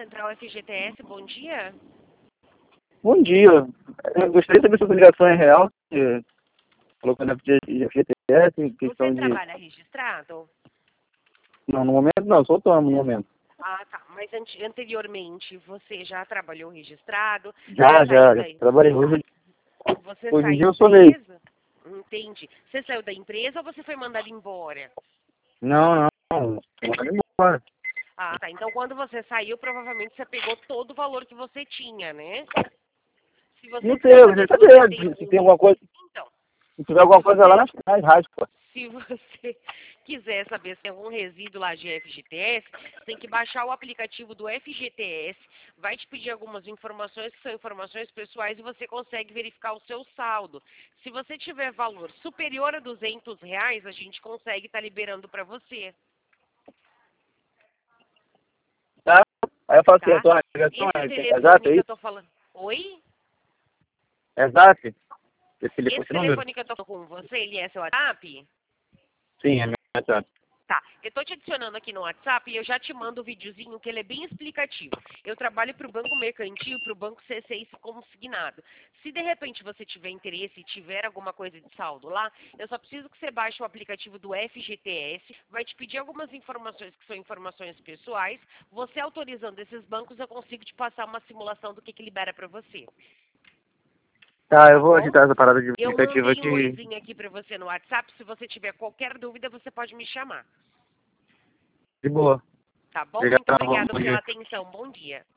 Central FGTS, bom dia. Bom dia. Eu gostaria de saber se essa ligação é real. Você falou que na FGTS, questão Você de... trabalha registrado? Não, no momento não, só tomo no momento. Ah, tá. Mas anteriormente você já trabalhou registrado? Já. Trabalhei hoje. Você Hoje em dia saiu eu sou da lei. empresa? Entendi. Você saiu da empresa ou você foi mandado embora? Não. Vai embora. Ah, tá. Então quando você saiu, provavelmente você pegou todo o valor que você tinha, né? Se você Não quiser sei, eu saber gostaria se de você saber tem se tem algum... alguma coisa. Então, Se tiver alguma coisa lá nas rádios, pô. se você quiser saber se tem algum resíduo lá de FGTS, tem que baixar o aplicativo do FGTS, vai te pedir algumas informações que são informações pessoais e você consegue verificar o seu saldo. Se você tiver valor superior a R$ 200, a gente consegue estar liberando para você, Tá? Aí eu falo assim, tá? a ligação Esse é exato, telefone é que eu isso? tô falando... Oi? É exato? Esse Esse número? telefone que eu tô com você, ele é seu WhatsApp? Sim, é meu WhatsApp. Tá, eu tô te adicionando aqui no WhatsApp e eu já te mando o videozinho que ele é bem explicativo. Eu trabalho para o Banco Mercantil, para o Banco C6 consignado. Se de repente você tiver interesse e tiver alguma coisa de saldo lá, eu só preciso que você baixe o aplicativo do FGTS, vai te pedir algumas informações que são informações pessoais. Você autorizando esses bancos, eu consigo te passar uma simulação do que libera para você. Tá, eu Tá vou bom? agitar essa parada de Eu aplicativo mandei um aqui. oizinho aqui para você no WhatsApp. Se você tiver qualquer dúvida, você pode me chamar. De boa. Tá bom? Obrigado, Muito obrigada bom pela dia. atenção. Bom dia.